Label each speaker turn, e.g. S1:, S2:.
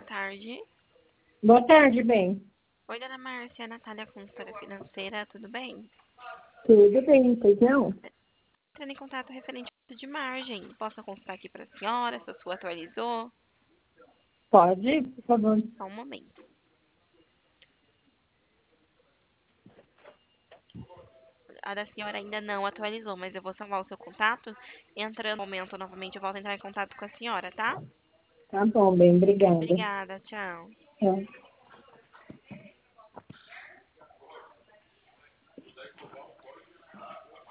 S1: tarde.
S2: Boa tarde, bem.
S1: Oi, dona Márcia, Natália, consultora financeira, tudo bem?
S2: Tudo bem, pois não?
S1: Entrando em contato referente ao de margem. Posso consultar aqui para a senhora, se a sua atualizou?
S2: Pode, por favor.
S1: Só um momento. A da senhora ainda não atualizou, mas eu vou salvar o seu contato. Entrando no momento novamente, eu volto a entrar em contato com a senhora, tá?
S2: Tá bom, bem, obrigada.
S1: Obrigada, tchau.
S2: Tchau.